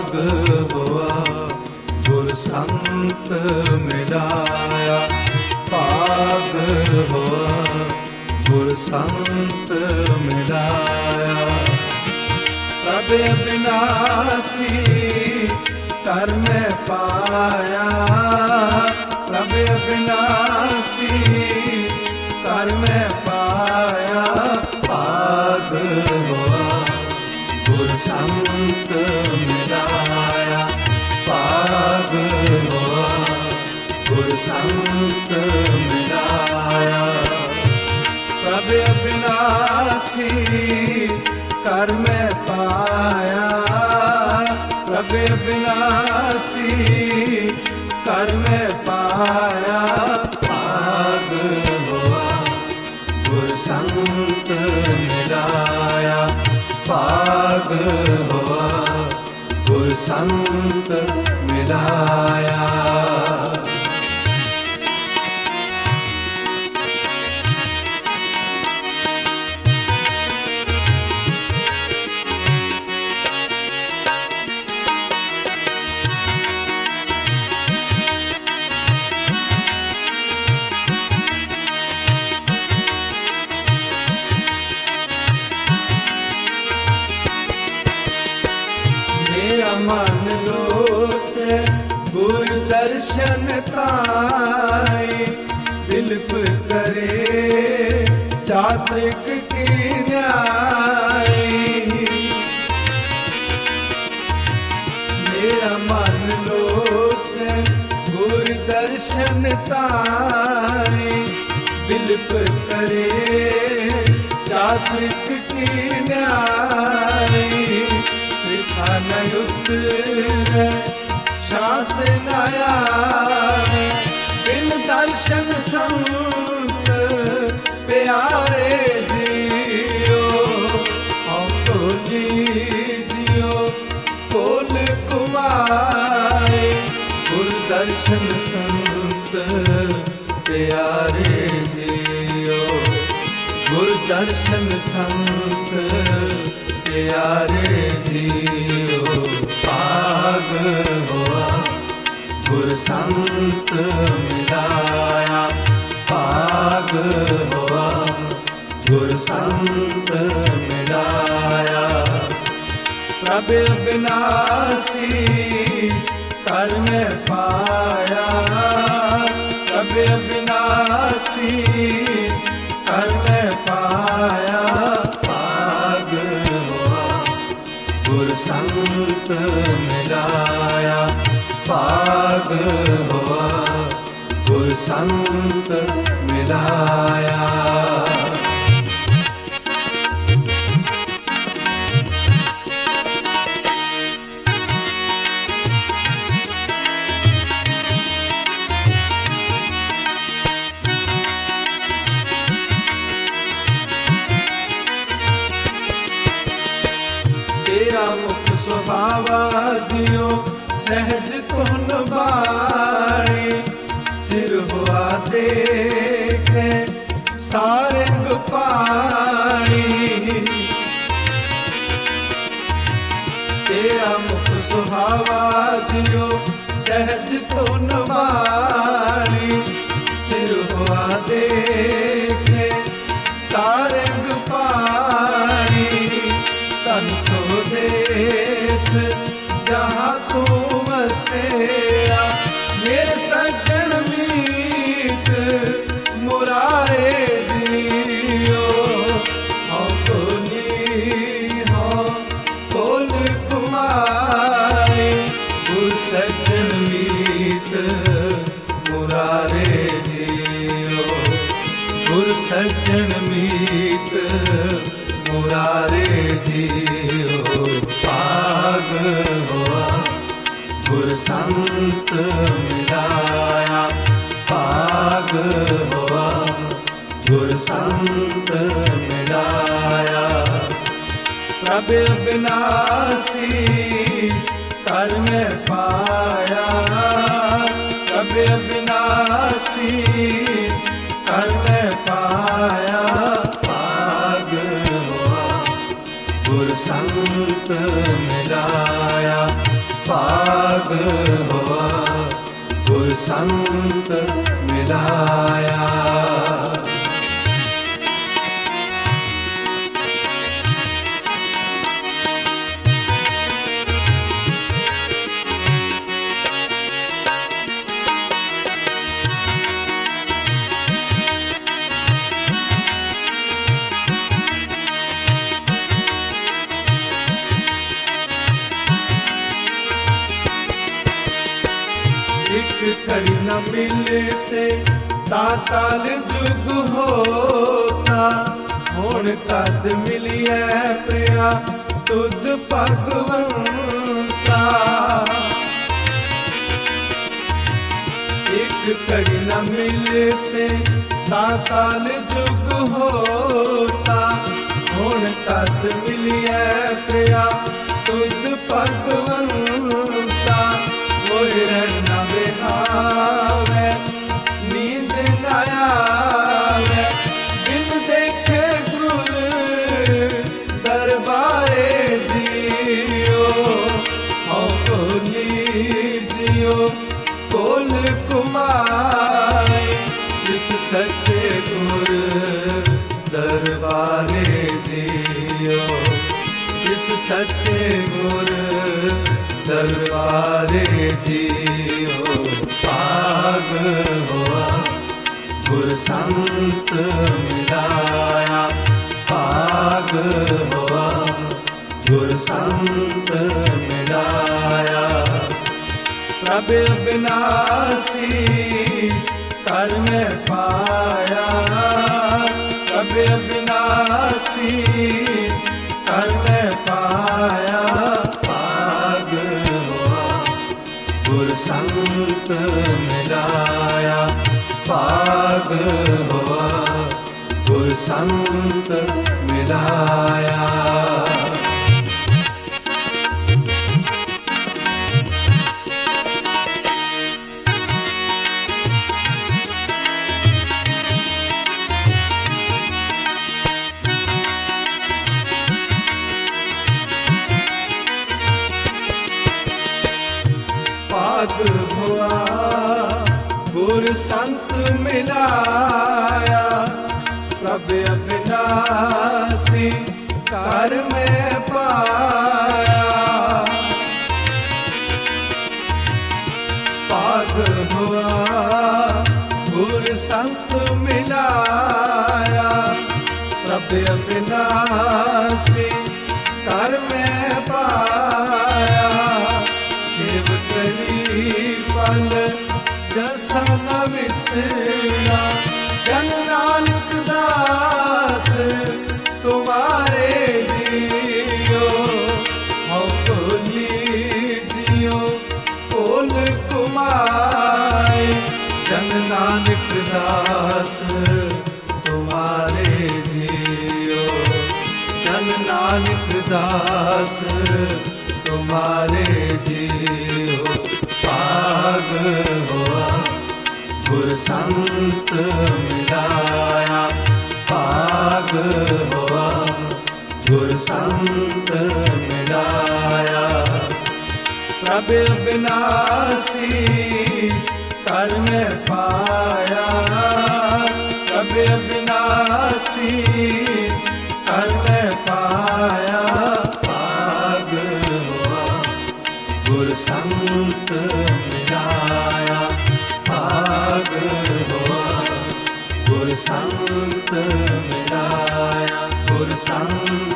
पाग हुआ गुर संत मिलाया, पाग हुआ गुर संत मिलाया। प्रभ अविनाशी कर में पाया, प्रभ अविनाशी कर में पाया, पाग हुआ गुर संत मिलाया, पाग हुआ गुर संत मिलाया। प्रभ अविनाशी कर में पाया, प्रभ अविनाशी कर में पाया, पाग हुआ गुर संत मिलाया, पाग हुआ गुर संत मिलाया। मन लोचे गुर दर्शन ताई, दिलप करे चात्रिक की न्याई। मेरा मन लोचे गुर दर्शन ताई, दिलप करे चात्रिक की न्याई। युक्त शांत नया बिन दर्शन संत प्यारे जियो, हम तो जियो बोल कुमारे। गुर दर्शन संत प्यारे जियो, गुर दर्शन संत प्यारे जियो, पाग हुआ गुर संत मिलाया, पाग हुआ गुर संत मिलाया। प्रभ अविनाशी कर में पाया, प्रभ अविनाशी कर में पाया, पाग हुआ गुर संत मिलाया, पाग हुआ गुर संत मिलाया। तेरा मुख स्वभावा जियो सहज तुन बाणी, सिर हुआ देखे सारंग पाणी। तेरा मुख स्वभावा जियो सहज तुन बाणी, सिर हुआ देखे सारंग पाणी। तन स्वदेश जहाँ तू बसेया, मेरे सज्जन मीत मुरारे जियो, हम तो नी हो बोल कुमारे। गुर सज्जन मीत मुरारे जियो, गुर सज्जन मीत मुरारे जियो, पाग हुआ गुर संत मिलाया, पाग हुआ गुर संत मिलाया। प्रभ अविनाशी कर में पाया, प्रभ अविनाशी कर में पाया, पाग हुआ गुर संत मिलाया, मिलाया। एक कड़ी न मिलते ताताल जुग होता, हुण कद मिलिए प्रिया तुद भगवंता। एक कड़ी न मिलते ताताल जुग होता, हुण कद मिलिए प्रिया तुद भगवंता। न बिहावे नींद न आवे, बिन देखे गुर दरबारे जियो। औली जियो कोल कुमाई, इस सच्चे गुर दरबारे जियो। इस सच्चे गुर दरबारे जियो। पाग हुआ गुर संत मिलाया, पाग हुआ गुर संत मिलाया। प्रभु अविनाशी कर में पाया, प्रभु अविनाशी कर में पाया। गुर संत मिलाया, पाग हुआ गुर संत मिलाया। पाग हुआ गुर संत मिलाया, प्रभु अविनाशी कर में पाया। पाग हुआ गुर संत मिलाया, प्रभु अविनाशी कर में पाया। शिव तेरी पल जसा न विछड़ा, जन नानक दास तुम्हारे जियो। औली जियो कोल कुमाई, जन नानक दास तुम्हारे जियो। जन नानक दास तुम्हारे जियो। पाग हुआ गुर संत मिलाया, पाग हुआ गुर संत मिलाया। प्रभु अविनाशी कर में पाया, प्रभु अविनाशी कर में पाया। पाग हुआ गुर संत मिलाया, पाग हुआ गुर संत मिलाया। गुर संत